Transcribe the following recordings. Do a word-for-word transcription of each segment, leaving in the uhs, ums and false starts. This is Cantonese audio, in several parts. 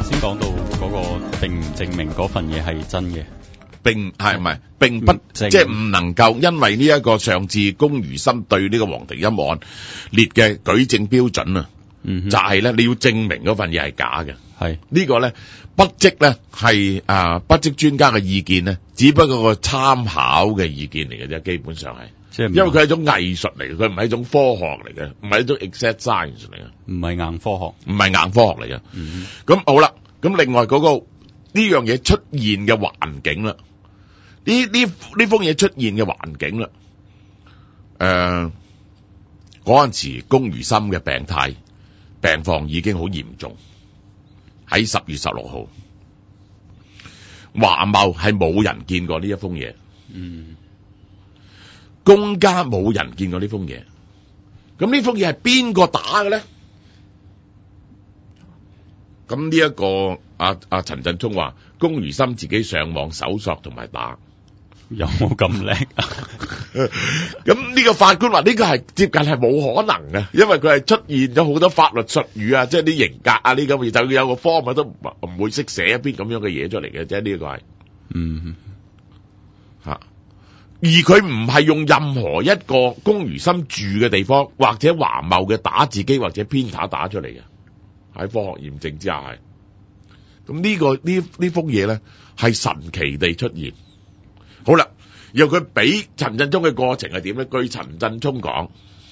先講到嗰個並唔證明嗰份嘢係真嘅， 並係唔係並不即係唔能夠因為呢一個上至龔如心對呢個黃定音案列嘅舉證標準啊， 嗯、 就係咧你要證明嗰份嘢係假嘅。 係呢個咧不即咧係啊不即專家嘅意見咧，只不過個參考嘅意見嚟嘅啫，基本上係。 即係因為佢係一種藝術嚟嘅，佢唔係一種科學嚟嘅，唔係一種 exact science 嚟嘅， 唔係硬科學， 唔係硬科學嚟嘅。 嗯， 咁好啦，咁另外嗰、嗰個呢樣嘢出現嘅環境啦，呢呢呢封嘢出現嘅環境啦，誒嗰陣時龔如心嘅病態病況已經好嚴重，喺十月十六號，華懋係冇人見過呢一封嘢， 嗯。 公家冇人見過呢封嘢，咁呢封嘢係邊個打嘅咧？咁呢一個阿阿陳振聰話，龔如心自己上網搜索同埋打， 有冇咁叻啊？ 咁呢個法官話呢個係接近係冇可能嘅，因為佢係出現咗好多法律術語啊，即係啲刑格啊呢咁嘅，就有個科咪都唔唔會識寫一篇咁樣嘅嘢出嚟嘅啫，呢個係， 嗯吓。而佢唔係用任何一個龔如心住嘅地方，或者華懋嘅打字機或者編打打出嚟嘅，喺科學驗證之下係。咁呢個呢呢封嘢咧係神奇地出現。好啦，然後佢俾陳振聰嘅過程係點咧？據陳振聰講，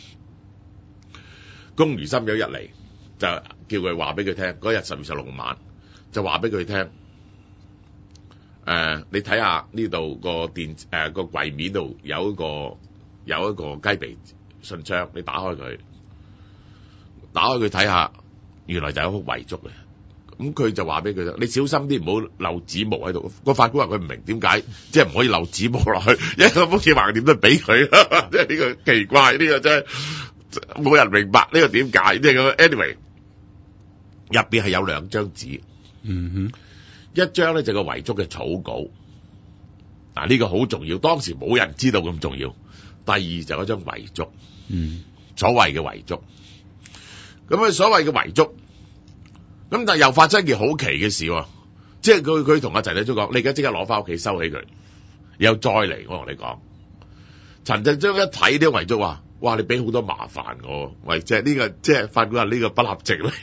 龔如心有一日嚟就叫佢話俾佢聽，嗰日十月十六晚就話俾佢聽。誒、呃，你睇下呢度個電誒、呃、個櫃面度有一個有一個雞皮信箱，你打開佢，打開佢睇下，原來就有一幅遺囑嘅。咁佢就話俾佢聽，你小心啲，唔好漏指模喺度。個法官話佢唔明點解，即係唔可以漏指模落去，因為個福似橫掂都俾佢，即係呢個奇怪，呢、這個真係冇人明白呢、這個點解。即係咁 anyway， 入邊係有兩張紙， 嗯哼。 一張咧就個遺囑嘅草稿，嗱、這、呢個好重要，當時冇人知道咁重要。第二就嗰張遺囑， 嗯， 所謂嘅遺囑，咁啊所謂嘅遺囑，咁但係又發生一件好奇嘅事喎，即係佢佢同阿陳振聰講，你而家即刻攞翻屋企收起佢，又再嚟，我同你講，陳振聰一睇呢個遺囑話，哇！你俾好多麻煩我，喂，即係呢個即係法官話呢個不合值咧。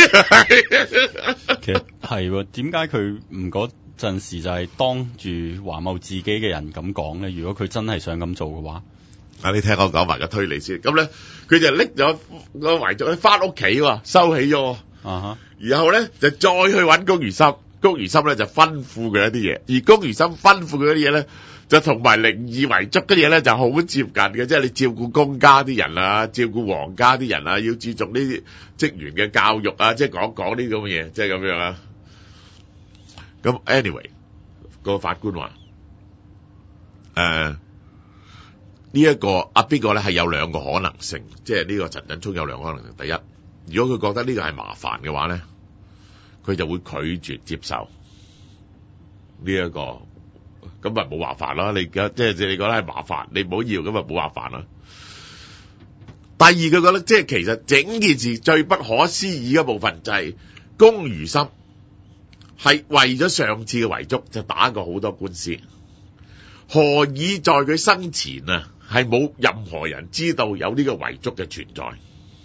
其實係喎，點解佢唔嗰陣時就係當住華懋自己嘅人咁講咧？如果佢真係想咁做嘅話， 啊，你聽我講埋個推理先。咁咧，佢就拎咗個遺囑翻屋企喎，收起咗。 啊哈！ 然後咧就再去揾龔如心，龔如心咧就吩咐佢一啲嘢，而龔如心吩咐佢一啲嘢咧，就同埋靈異遺囑嘅嘢咧就好接近嘅，即係你照顧公家啲人啊，照顧皇家啲人啊，要注重呢啲職員嘅教育啊，即係講講呢啲咁嘅嘢，即係咁樣啊。咁 anyway，個法官話，誒呢一個啊邊個咧係有兩個可能性，即係呢個陳振聰有兩個可能性。第一，如果佢覺得呢個係麻煩嘅話咧，佢就會拒絕接受呢一個。咁咪冇麻煩啦，你而家即係你覺得係麻煩，你唔好要，咁咪冇麻煩啦。第二，佢覺得即係其實整件事最不可思議嘅部分就係龔如心係為咗上次嘅遺囑就打過好多官司，何以在佢生前啊係冇任何人知道有呢個遺囑嘅存在？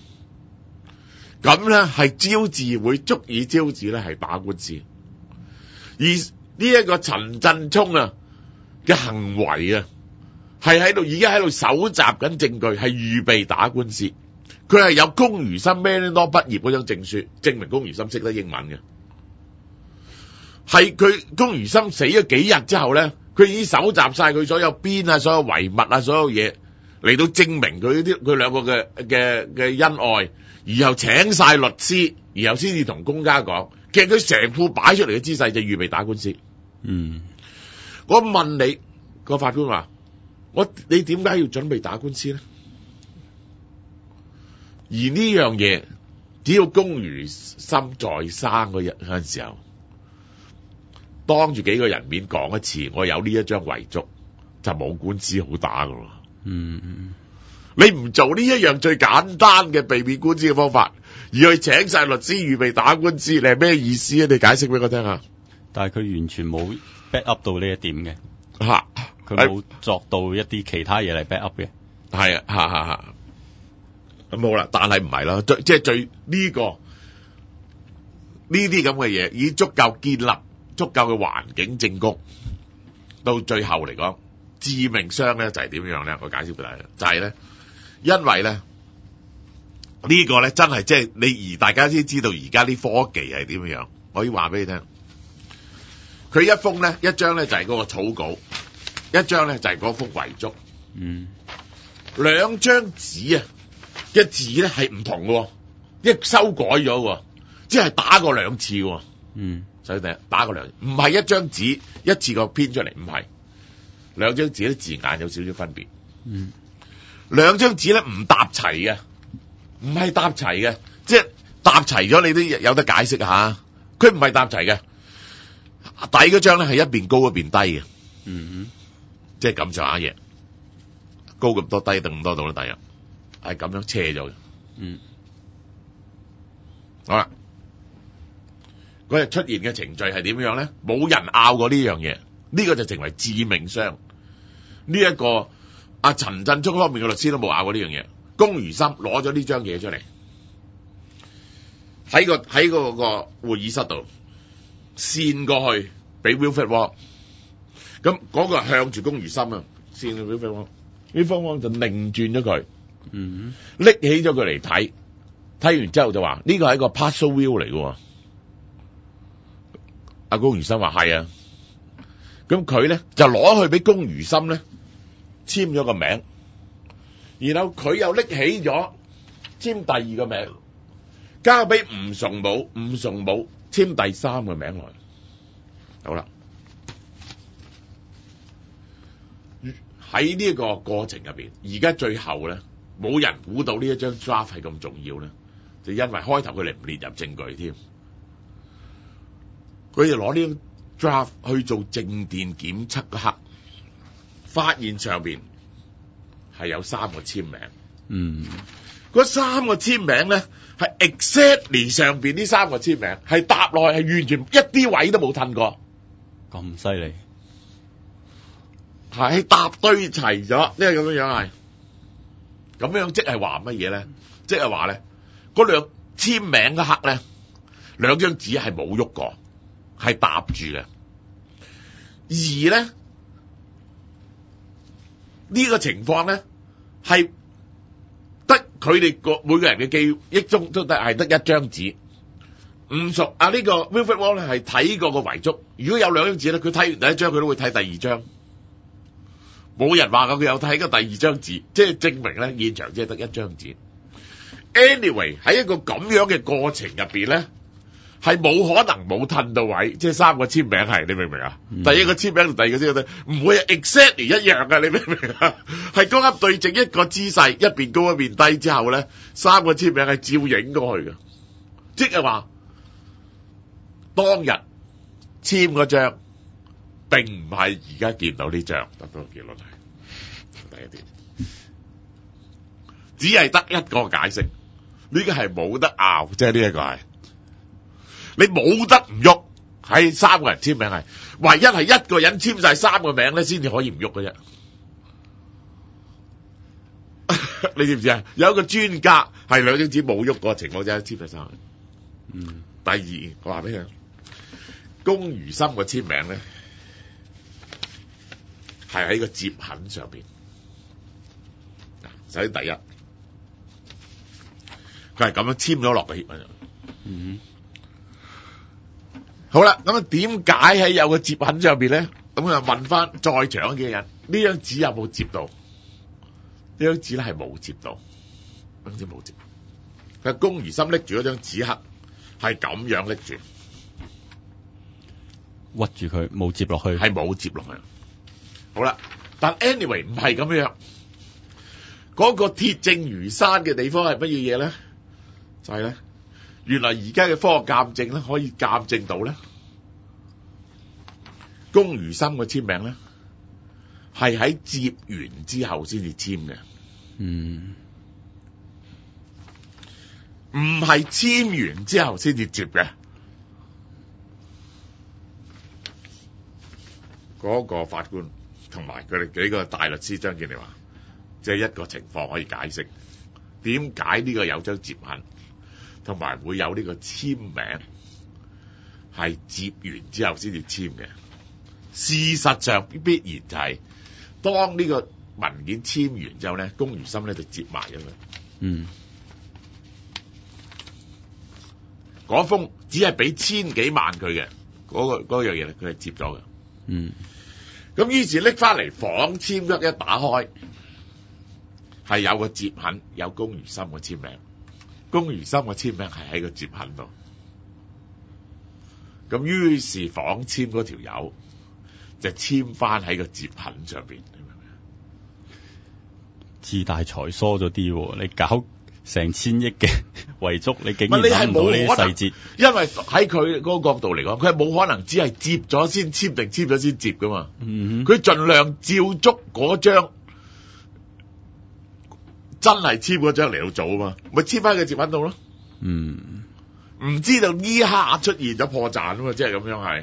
咁咧係招致會足以招致咧係打官司，而呢一個陳振聰啊嘅行為啊，係喺度已經喺度搜集緊證據，係預備打官司。佢係有龔如心 Manning Law 畢業嗰張證書，證明龔如心識得英文嘅。係佢龔如心死咗幾日之後咧，佢已經搜集晒佢所有編啊、所有遺物啊、所有嘢嚟到證明佢啲佢兩個嘅嘅嘅恩愛，然後請晒律師，然後先至同公家講。其實佢成副擺出嚟嘅姿勢就預備打官司。 嗯， 我問你，個法官話：我你點解要準備打官司咧？而呢樣嘢，只要龔如心在生嗰日嗰陣時候，當住幾個人面講一次，我有呢一張遺囑，就冇官司好打噶咯。 嗯嗯， 你唔做呢一樣最簡單嘅避免官司嘅方法，而去請晒律師預備打官司，你係咩意思啊？你解釋俾我聽下。 但係佢完全冇 back up 到呢一點嘅， 嚇， 佢冇作到一啲其他嘢嚟 back up 嘅。 係啊，嚇嚇嚇。咁好啦，但係唔係啦，最即係最呢個呢啲咁嘅嘢，已經足夠建立足夠嘅環境證供。到最後嚟講，致命傷咧就係點樣咧？我解釋俾大家，就係咧，因為咧呢個咧真係即係你而大家先知道而家啲科技係點樣。我要話俾你聽，佢一封咧一張咧就係嗰個草稿，一張咧就係嗰幅遺囑。 嗯， 兩張紙啊嘅字咧係唔同嘅，一修改咗喎，即係打過兩次喎。 嗯， 所以第一打過兩次，唔係一張紙一次過編出嚟，唔係兩張紙啲字眼有少少分別。 嗯，兩張紙咧唔搭齊嘅，唔係搭齊嘅，即係搭齊咗你都有得解釋吓。佢唔係搭齊嘅，底嗰張咧係一邊高一邊低嘅。 嗯， 即係咁上下嘢，高咁多，低咁多度啦，第日係咁樣斜咗嘅。 嗯， 好啦，嗰日出現嘅程序係點樣咧？冇人拗過呢樣嘢，呢個就成為致命傷。呢一個阿陳振聰方面嘅律師都冇拗過呢樣嘢。龔如心攞咗呢張嘢出嚟，喺個喺嗰個會議室度扇過去俾 Wilfred Wong，咁嗰個係向住龔如心啊，扇到 Wilfred Wong，Wilfred Wong 就擰轉咗佢， 嗯， 拎起咗佢嚟睇，睇完之後就話呢個係一個 partial will 嚟嘅。阿龔如心話係啊，咁佢咧就攞去俾龔如心咧簽咗個名，然後佢又拎起咗簽第二個名，交俾吳崇武，吳崇武簽第三個名來。好啦，喺呢個過程入邊，而家最後咧冇人估到呢一張 draft 係咁重要咧，就因為開頭佢哋唔列入證據添。佢就攞呢張 draft 去做靜電檢測嗰刻，發現上邊係有三個簽名。 嗯， 嗰三個簽名咧係 exactly 上邊呢三個簽名係搭落去，係完全一啲位都冇褪過， 咁犀利， 係搭堆齊咗，呢個咁樣樣係，咁樣即係話乜嘢咧？即係話咧，嗰兩簽名嗰刻咧，兩張紙係冇喐過。係搭住嘅，而咧呢、呢個情況咧係得佢哋個每個人嘅記憶中都得係得一張紙。唔熟啊，呢個 Wilfred Wong 咧係睇過個遺囑，如果有兩張紙咧，佢睇完第一張佢都會睇第二張。冇人話過佢有睇過第二張紙，即係證明咧現場只係得一張紙。Anyway 喺一個咁樣嘅過程入邊咧。係冇可能冇褪到位，即係三個簽名係，你明唔明啊？嗯、第一個簽名同第二個簽名唔會係 exactly 一樣嘅，你明唔明啊？係高級對正一個姿勢，一邊高一邊低之後咧，三個簽名係照影過去嘅，即係話當日簽嗰張並唔係而家見到呢張，得到結論係第一點，只係得一個解釋，呢個係冇得拗，即係呢一個係。你冇得唔喐，喺三個人簽名係，唯一係一個人簽晒三個名咧，先至可以唔喐嘅啫。你知唔知啊？有一個專家係兩張紙冇喐過情況之下簽晒三個。嗯。第二，我話俾你聽，龔如心個簽名咧，係喺個摺痕上邊。首先第一，佢係咁樣簽咗落個頁文。嗯。好啦，咁啊點解喺有個摺痕上邊咧？咁啊問翻在場嘅人，呢張紙有冇摺到？呢張紙咧係冇摺到，呢張紙冇摺。佢龔如心拎住嗰張紙盒，係咁樣拎住， 屈住佢，冇摺落去， 係冇摺落去。好啦，但 anyway 唔係咁樣。嗰個鐵證如山嘅地方係乜嘢嘢咧？就係咧。原來而家嘅科學鑑證咧，可以鑑證到咧，龔如心嘅簽名咧，係喺摺完之後先至簽嘅。 嗯， 唔係簽完之後先至接嘅。嗰個法官同埋佢哋幾個大律師張建利話，即係一個情況可以解釋點解呢個有張接痕，同埋會有呢個簽名係接完之後先至簽嘅。事實上必然就係、是、當呢個文件簽完之後咧，龔如心咧就接埋咗佢。 嗯， 嗰封只係俾千幾萬佢嘅嗰個嗰樣嘢咧，佢係接咗嘅。 嗯， 咁於是拎翻嚟仿簽約一打開，係有個接痕，有龔如心嘅簽名。龔如心嘅簽名係喺個接痕度。咁於是仿簽嗰條友就簽翻喺個接痕上邊。 自大才疏咗啲，你搞成千億嘅遺囑，你竟然唔係你係諗唔到呢啲冇可能細節。 因為喺佢嗰個角度嚟講，佢係冇可能只係接咗先簽定簽咗先接噶嘛。 嗯哼， 佢盡量照足嗰張真係簽嗰張嚟到做啊嘛，咪簽翻個接痕度咯。 嗯， 唔知道呢下出現咗破綻啊嘛，即係咁樣係。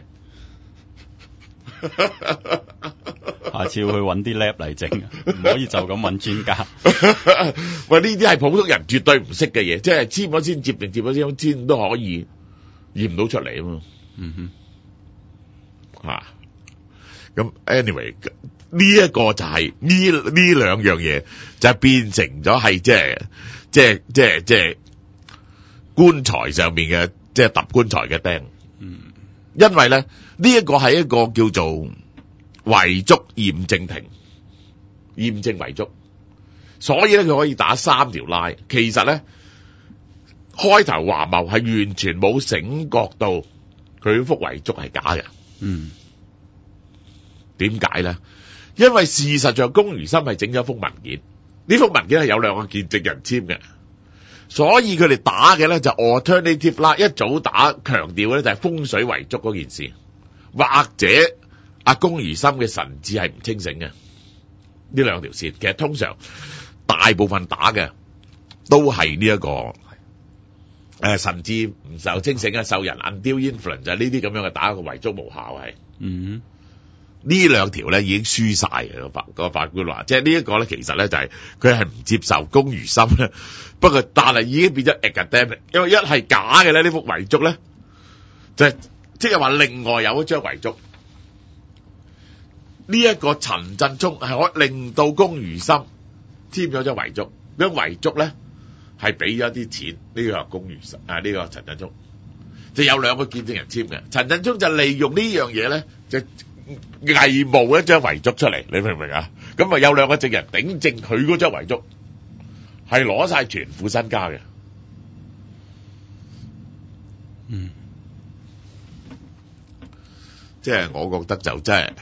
下次要去揾啲 lab 嚟整，唔可以就咁揾專家。 喂，呢啲係普通人絕對唔識嘅嘢，即係簽咗先接定接咗先簽都可以驗到出嚟啊嘛。 嗯哼，啊，咁 anyway 呢一個就係呢呢兩樣嘢就係變成咗係即係即係即係即係棺材上面嘅即係揼棺材嘅釘。 嗯， 因為咧呢一個係一個叫做遺囑驗證庭，驗證遺囑，所以咧佢可以打三條拉。其實咧開頭華懋係完全冇醒覺到佢幅遺囑係假嘅。 嗯， 點解咧？因為事實上龔如心係整咗幅文件，呢幅文件係有兩個見證人簽嘅，所以佢哋打嘅咧就 alternative 啦，一早打強調嘅咧就係風水遺囑嗰件事，或者阿龔如心嘅神智係唔清醒嘅，呢兩條線其實通常大部分打嘅都係呢一個誒、呃、神智唔受清醒嘅，受人 undue influence 就係呢啲咁樣嘅打個遺囑無效係。 嗯， 呢兩條咧已經輸晒嘅，個法個法官話，即係呢一個咧其實咧就係佢係唔接受龔如心咧，不過但係已經變咗 academic，因為一係假嘅咧呢幅遺囑咧就係即係話另外有一張遺囑，呢、這、一個陳振聰係可以令到龔如心簽咗張遺囑，張遺囑咧係俾咗啲錢呢、這個龔如心啊呢、這個陳振聰，就有兩個見證人簽嘅，陳振聰就利用呢樣嘢咧就偽冒一張遺囑出嚟，你明唔明啊？咁啊有兩個證人頂證佢嗰張遺囑係攞晒全副身家嘅。 嗯， 即係我覺得就真係，誒、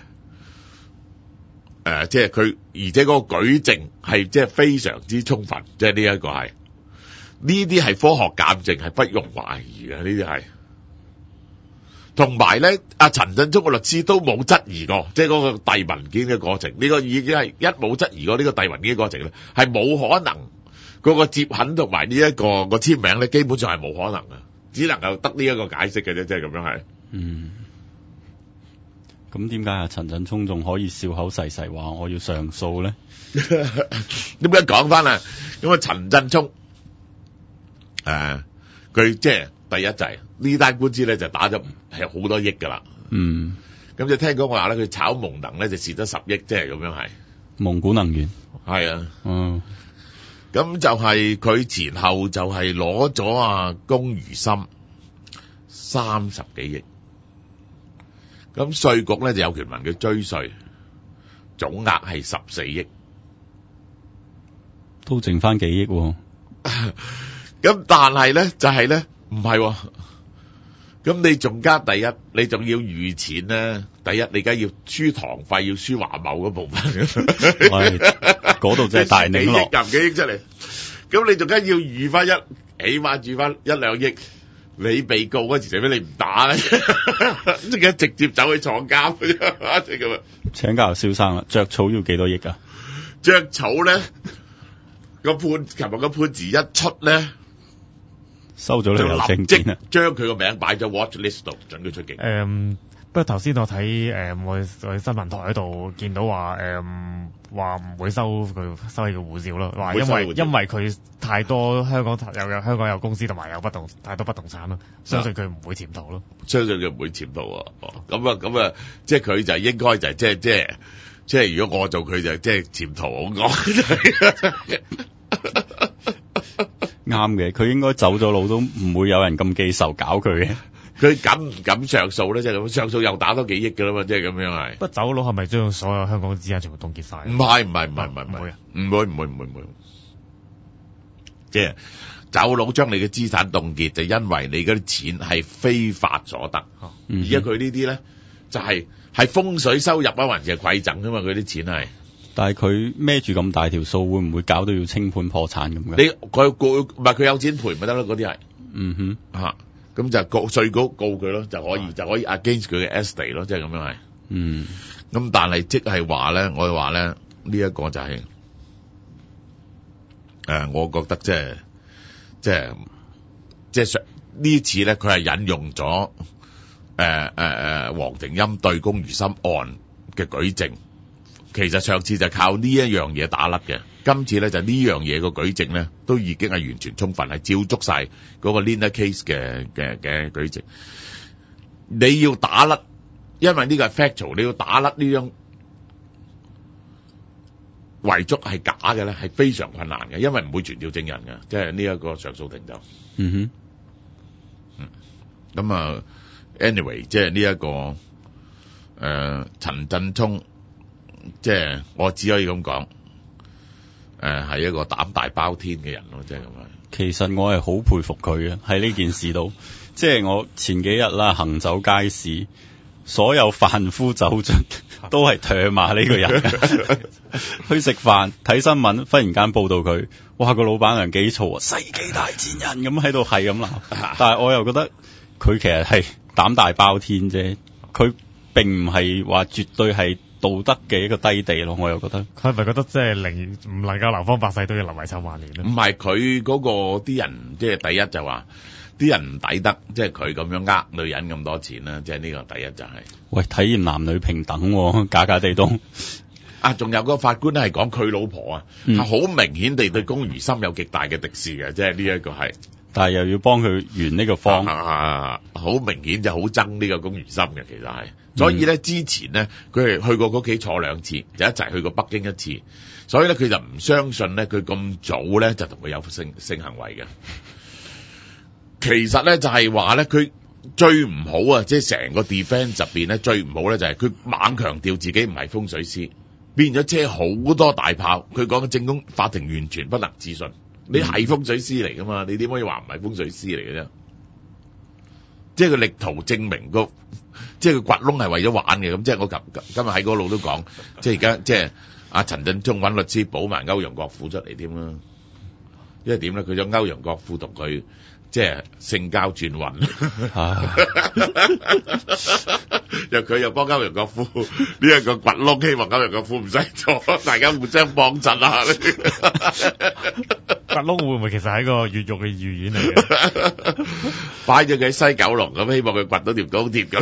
呃，即係佢，而且嗰個舉證係即係非常之充分，即係呢一個係，呢啲係科學鑑證，係不容懷疑嘅，呢啲係。同埋咧，阿陳振聰個律師都冇質疑過，即係嗰個遞文件嘅過程，呢、這個已經係一冇質疑過呢個遞文件嘅過程咧，係冇可能嗰個接痕同埋呢一個個簽名咧，基本上係冇可能嘅，只能夠得呢一個解釋嘅啫，即係咁樣係。 嗯，咁點解阿陳振聰仲可以笑口噬噬話我要上訴咧？ 點解講翻啊？咁啊，陳振聰誒，佢即係第一就係呢單官司咧，就打咗係好多億噶啦。 嗯， 咁就聽講話咧，佢炒蒙能咧就蝕咗十億，即係咁樣係。 蒙古能源係啊， 嗯， 咁就係佢前後就係攞咗啊龔如心三十幾億，咁稅局咧就有權問佢追稅，總額係十四億， 都剩翻幾億喎。 咁但係咧就係咧唔係，咁你仲加第一，你仲要預錢咧。第一，你而家要輸堂費，要輸華懋嗰部分。 喂，嗰度真係大檸樂， 幾億幾億出嚟，咁你仲加要預翻一，起碼預翻一兩億。你被告嗰時，除非你唔打咧，即係直接走去坐監嘅啫，咁啊。 請教蕭生啦，著草要幾多億啊？ 著草咧， 個判，琴日個判詞一出咧， 收咗你就郵證立即件啊！ 將佢個名擺咗 watch list 度，準佢出境。 誒，不過頭先我睇誒我我新聞台喺度見到話誒話唔會收佢收起個護照咯，話因為因為佢太多香港有有香港有公司同埋有不動太多不動產咯，相信佢唔會潛逃咯。 相信佢唔會潛逃喎。哦，咁啊咁啊，即係佢就應該就係即係即係即係如果我做佢就即係潛逃好講。 啱嘅，佢應該走咗路都唔會有人咁記仇搞佢嘅。 佢敢唔敢上訴咧？即係咁上訴又打多幾億㗎啦嘛，即係咁樣係。 不過走佬係咪將所有香港資產全部凍結晒？ 唔係唔係唔係唔係唔會啊， 唔會唔會唔會唔會。即係走佬將你嘅資產凍結，就因為你嗰啲錢係非法所得。 嗯而家佢呢啲咧就係係風水收入啊，還是係饋贈㗎嘛？佢啲錢係。 但係佢孭住咁大條數，會唔會搞到要清盤破產咁嘅？ 你佢告唔係佢有錢賠咪得咯？嗰啲係。 嗯哼。 嚇，咁就告稅局告佢咯，就可以就可以 against 佢嘅 estate 咯，即係咁樣係。 嗯。 咁但係即係話咧，我話咧呢一個就係、誒，我覺得即係即係即係上呢次咧，佢係引用咗誒誒誒黃定鑫對龔如心案嘅舉證。其實上次就靠呢一樣嘢打甩嘅，今次咧就呢樣嘢個舉證咧都已經係完全充分，係照足晒嗰個 Lina case 嘅嘅嘅舉證。你要打甩，因為呢個係 factual，你要打甩呢張遺囑係假嘅咧，係非常困難嘅，因為唔會傳召證人嘅，即係呢一個上訴庭就。 嗯哼。咁啊 ，anyway， 即係呢一個誒陳振聰。即係我只可以咁講，誒、呃、係一個膽大包天嘅人咯，即係咁樣。 其實我係好佩服佢嘅喺呢件事度，即係我前幾日啦行走街市，所有販夫走卒都係唾罵呢個人。去食飯睇新聞，忽然間報道佢，哇個老闆娘幾嘈啊，世紀大戰人咁喺度係咁鬧，但係我又覺得佢其實係膽大包天啫，佢並唔係話絕對係道德嘅一個低地咯，我又覺得佢係咪覺得即係寧唔能夠流芳百世都要留遺臭萬年咧？ 唔係佢嗰個啲人，即係第一就話啲人唔抵得，即係佢咁樣呃女人咁多錢啦，即係呢個第一就係、是。 喂，體驗男女平等、啊，假假地都啊，仲有個法官咧係講佢老婆啊，係好、嗯、明顯地對龔如心有極大嘅敵視嘅，即係呢一個係。但係又要幫佢圓呢個方，好、啊、明顯就好憎呢個龔如心嘅，其實係。所以咧，之前咧，佢係去過佢屋企坐兩次，就一齊去過北京一次。所以咧，佢就唔相信咧，佢咁早咧就同佢有性性行為嘅。其實咧就係話咧，佢最唔好啊，即係成個 defense 入邊咧最唔好咧就係佢猛強調自己唔係風水師，變咗遮好多大炮。佢講嘅證供法庭完全不能置信。你係風水師嚟噶嘛？你點可以話唔係風水師嚟嘅啫？即係佢力圖證明個，即係佢掘窿係為咗玩嘅。咁即係我今今日喺嗰度都講，即係而家即係阿陳振聰揾律師保埋歐陽國富出嚟添啦。因為點咧？佢想歐陽國富同佢即係性交轉運，又佢又幫歐陽國富呢一個掘窿，希望歐陽國富唔使做，大家互相幫襯啊！ 掘窿會唔會其實係一個越獄嘅預演嚟嘅？ 擺咗佢喺西九龍咁，希望佢掘到條高鐵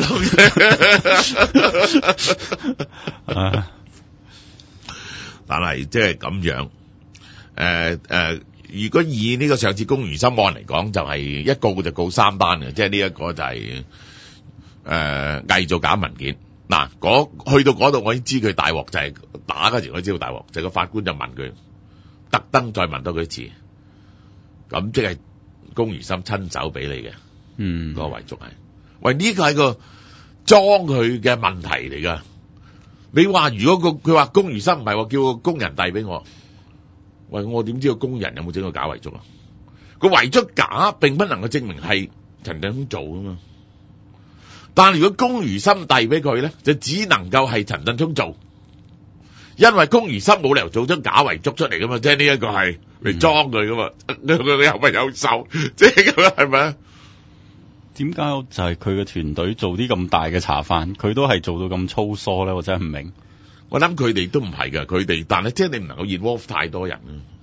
嘅窿。但係即係咁樣，誒、呃、誒、呃，如果以呢個上次龔如心案嚟講，就係、是、一告就告三單嘅，即係呢一個就係誒偽造假文件。嗱，去到嗰度，我已經知佢大鑊就係打嗰時，我知道大鑊，就個、是、法官就問佢，特登再問多佢一次。咁即係龔如心親手俾你嘅，嗯，個遺囑係，喂呢個係個裝佢嘅問題嚟噶。你話如果個佢話龔如心唔係話叫個工人遞俾我，喂我點知個工人有冇整個假遺囑啊？個遺囑假並不能夠證明係陳振聰做噶嘛。但係如果龔如心遞俾佢咧，就只能夠係陳振聰做，因為龔如心冇理由做張假遺囑出嚟噶嘛，即係呢一個係嚟裝佢噶嘛，佢佢又咪有手，即係咁樣係咪啊？ 點解就係佢嘅團隊做啲咁大嘅茶飯，佢都係做到咁粗疏咧？我真係唔明。 我諗佢哋都唔係噶，佢哋但係即係你唔能夠 involve 太多人啊。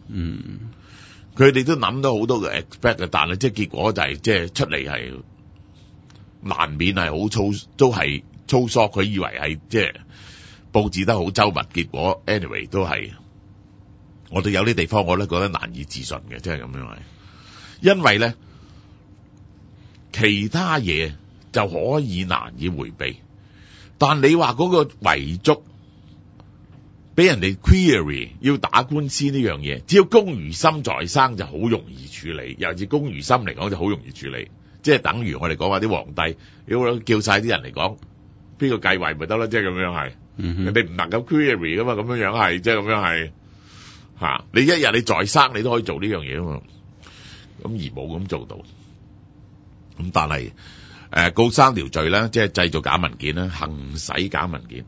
嗯， 佢哋都諗到好多嘅 expect 嘅，但係即係結果就係即係出嚟係難免係好粗，都係粗疏。佢以為係即係佈置得好周密，結果 anyway 都係我哋有啲地方我都覺得難以置信嘅，即係咁樣係。因為咧其他嘢就可以難以迴避，但你話嗰個遺囑俾人哋 query 要打官司呢樣嘢，只要龔如心在生就好容易處理，尤其是龔如心嚟講就好容易處理，即係等於我哋講話啲皇帝，要叫晒啲人嚟講邊個繼位咪得啦，即係咁樣係， 嗯、 人哋唔能夠 query 噶嘛，咁樣樣係，即係咁樣係吓、啊，你一日你在生你都可以做呢樣嘢啊嘛，咁而冇咁做到，咁但係誒告三條罪咧，即係製造假文件啦，行使假文件。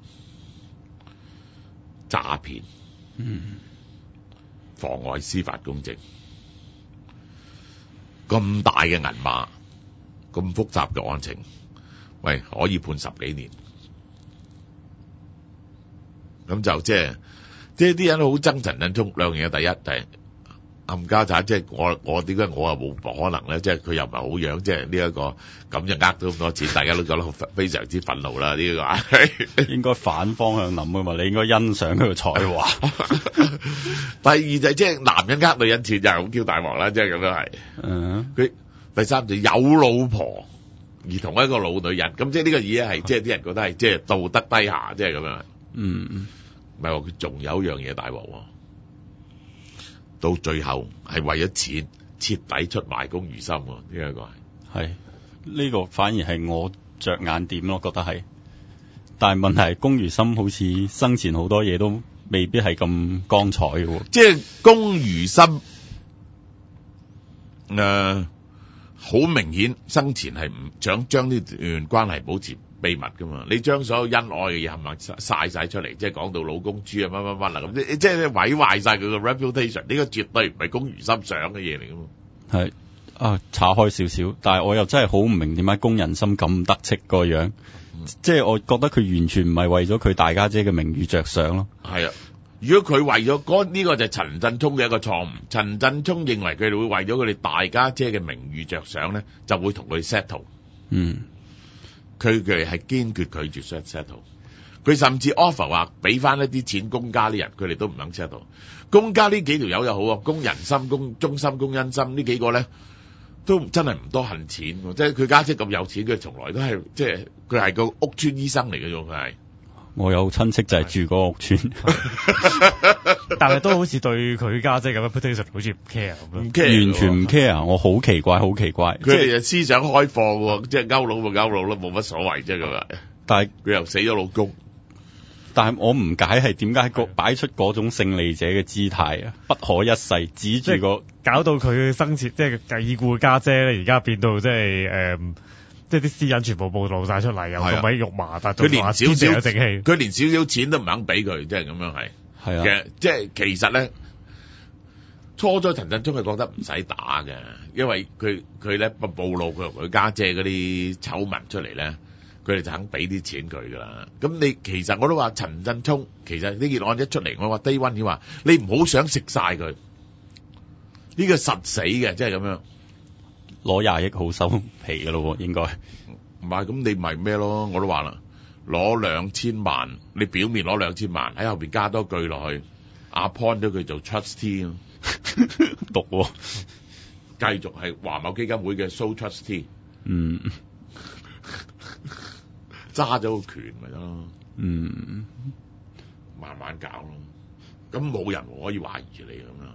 詐騙， 嗯， 妨礙司法公正，咁大嘅銀碼，咁複雜嘅案情，喂，可以判十幾年，咁就即係，即係啲人都好憎陳振聰兩樣嘢，第一就係冚家產，即係我我點解我又冇可能咧？即係佢又唔係好樣，即係呢一個咁就呃到咁多錢，大家都覺得非常之憤怒啦！呢、這個應該反方向諗噶嘛，你應該欣賞佢嘅才華。 第二就係即係男人呃女人錢就係好叫大鑊啦，即係咁樣係。 嗯， 佢第三就有老婆而同一個老女人，咁即係呢個嘢係即係啲人覺得係即係道德低下，即係咁樣。 嗯， 唔係話佢仲有一樣嘢大鑊喎。到最後係為咗錢徹底出賣龔如心喎，呢一個係係呢個反而係我着眼點咯，覺得係。但係問題係龔如心好似生前好多嘢都未必係咁光彩嘅喎。 即係龔如心誒，好、呃、明顯生前係唔想將呢段關係保持秘密噶嘛？你將所有恩愛嘅嘢係咪晒晒出嚟？即係講到老公豬啊乜乜乜啦咁，即係毀壞晒佢個 reputation。呢個絕對唔係龔如心想嘅嘢嚟噶嘛。係啊，岔開少少，但係我又真係好唔明點解龔仁心咁得戚個樣，嗯、即係我覺得佢完全唔係為咗佢大家姐嘅名譽着想咯。 係啊，如果佢為咗嗰呢個就係陳振聰嘅一個錯誤。陳振聰認為佢哋會為咗佢哋大家姐嘅名譽着想咧，就會同佢 settle。嗯。佢哋係堅決拒絕 settle，佢甚至 offer 話俾翻一啲錢公家啲人，佢哋都唔肯 settle。公家呢幾條友又好啊，龔仁心、龔忠心、龔恩心呢幾個咧，都真係唔多恨錢，即係佢家姐咁有錢，佢從來都係即係佢係個屋村醫生嚟嘅啫，佢係。我有親戚就係住嗰個屋村， 但係都好似對佢家姐咁樣 reputation 好似唔 care 咁唔 care， 完全唔 care。我好奇怪，好奇怪。 佢哋就思想開放喎，即係勾佬咪勾佬咯，冇乜所謂啫咁啊。但係佢又死咗老公。 但係我唔解係點解個擺出嗰種勝利者嘅姿態啊，不可一世，指住個搞到佢生前即係繼故家姐咧，而家變到即係誒。即係啲私隱全部暴露晒出嚟，又咁鬼肉麻，但係佢連少少正氣， 佢連少少錢都唔肯俾佢，即係咁樣係。係啊，其實即係其實咧，初初陳振聰係覺得唔使打嘅，因為佢佢咧不暴露佢同佢家姐嗰啲醜聞出嚟咧，佢哋就肯俾啲錢佢噶啦。咁你其實我都話陳振聰，其實呢件案一出嚟，我話 Day One 你話你唔好想食晒佢，呢個實死嘅，即係咁樣。 攞廿億好收皮噶咯，應該唔係咁你咪咩咯？我都話啦，攞兩千萬，你表面攞兩千萬，喺後邊加多句落去，appoint 咗佢做 trustee， 讀喎， 繼續係華懋基金會嘅 sole trustee，嗯，揸咗個權咪得咯，嗯，慢慢搞咯，咁冇人可以懷疑你咁樣。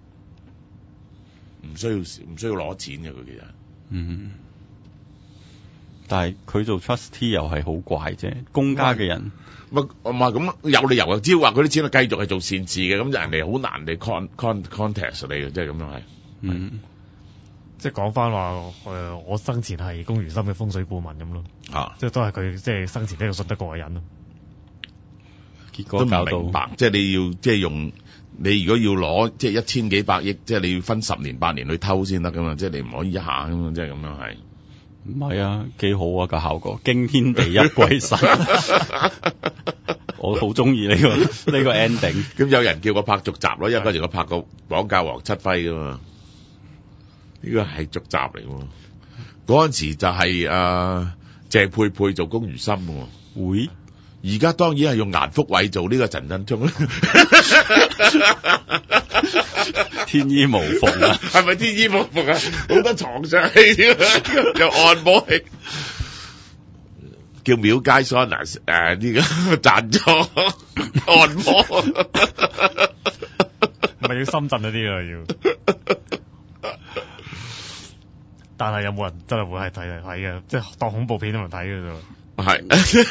唔需要唔需要攞錢嘅佢其實，嗯，但係佢做 trustee 又係好怪啫，公家嘅人，唔係唔係咁有理由啊，只要話佢啲錢係繼續係做善事嘅，咁就人哋好難地 con con contest 你嘅，即係咁樣係，嗯， 即係講翻話誒，我生前係龔如心嘅風水顧問咁咯，啊，即係都係佢即係生前呢個信得過嘅人咯，結果搞到都唔明白，即係你要即係用。你如果要攞即係一千幾百億，即係你要分十年八年去偷先得噶嘛，即係你唔可以一下咁嘛，即係咁樣係。唔係啊，幾好啊個效果，驚天地一鬼神。 我好中意呢個呢個 ending。 咁有人叫我拍續集咯，因為嗰時我拍過《綁架王七輝》噶嘛，呢個係續集嚟喎。嗰陣時就係誒鄭佩佩做龔如心喎。 會而家當然係用顏福偉做呢個陳振聰啦。 天衣無縫啊！ 係咪天衣無縫啊？好多床上戲，又按摩戲，叫廟街桑拿誒呢個贊助按摩， 咪要深圳嗰啲啊要。但係有冇人真係會係睇嚟睇嘅？即係當恐怖片都唔睇嘅啫。 係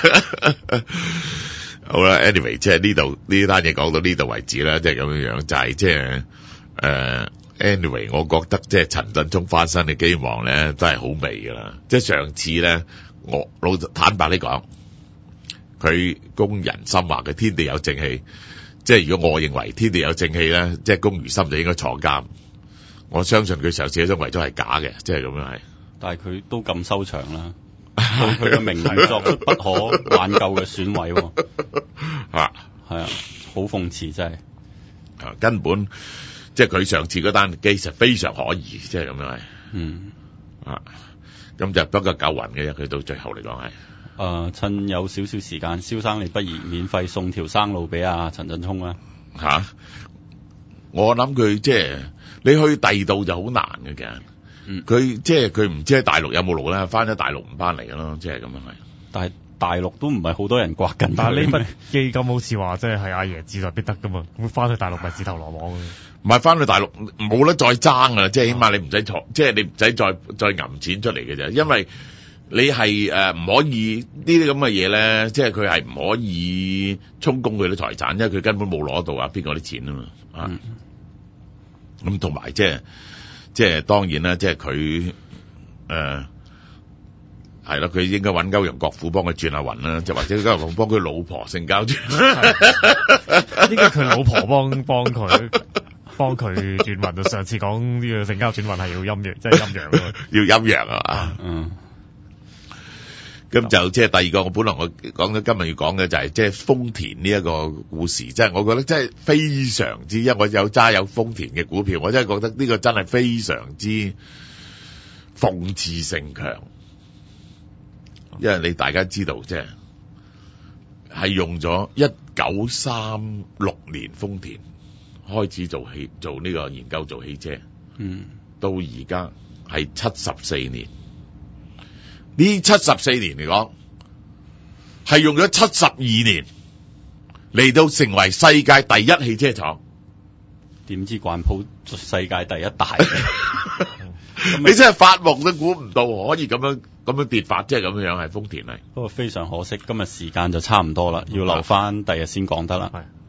好啦 ，anyway， 即係呢度呢單嘢講到呢度為止啦，即係咁樣樣，就係即係誒，anyway， 我覺得即係陳振聰翻身嘅希望咧，都係好微噶啦。即係上次咧，我老坦白啲講，佢工人心話嘅天地有正氣，即係如果我認為天地有正氣咧，即係龔如心就應該坐監。我相信佢上次嗰種遺囑係假嘅，即係咁樣係。 但係佢都咁收場啦。對佢嘅名譽作出不可挽救嘅損毀喎。 啊， 係啊，好諷刺真係。 啊，根本即係佢上次嗰單機實非常可疑，即係咁樣係。 嗯。 啊，咁就不過救暈嘅，佢到最後嚟講係。 誒、呃，趁有少少時間，蕭生你不如免費送條生路俾阿陳振聰啦。 吓、啊，我諗佢即係你去第二度就好難嘅，其實。佢、嗯、即係佢唔知喺大陸有冇路咧，翻咗大陸唔翻嚟嘅咯，即係咁樣係。但係大陸都唔係好多人刮緊。 但係呢筆基金好似話即係係阿爺志在必得噶嘛，咁翻去大陸咪自投羅網嘅。 唔係翻去大陸冇得再爭啊！即係起碼你唔使坐，即係你唔使再再揞錢出嚟嘅啫，因為你係誒唔可以呢啲咁嘅嘢咧，即係佢係唔可以充公佢啲財產，因為佢根本冇攞到啊邊個啲錢啊嘛啊。咁同埋即係。即係當然啦，即係佢誒係咯，佢應該揾歐陽國虎幫佢轉下運啦，即係或者歐陽國虎幫佢老婆性交轉， 應該佢老婆幫幫佢幫佢轉運啊！上次講呢個性交轉運係要陰陽，即係陰陽咯， 要陰陽啊嘛。 嗯。 咁就即係第二個，我本來我講咗今日要講嘅就係即係豐田呢一個故事，即係我覺得真係非常之，因為我有揸有豐田嘅股票，我真係覺得呢個真係非常之諷刺性強，因為你大家知道即係係用咗一九三六年豐田開始做汽做呢個研究做汽車， 嗯， 到而家係七十四年。呢七十四年嚟講，係用咗七十二年嚟到成為世界第一汽車廠。 點知慣普世界第一大？ 你真係發夢都估唔到可以咁樣咁樣跌法，即係咁樣樣係豐田嚟。 不過非常可惜，今日時間就差唔多啦，要留翻第日先講得啦。 係。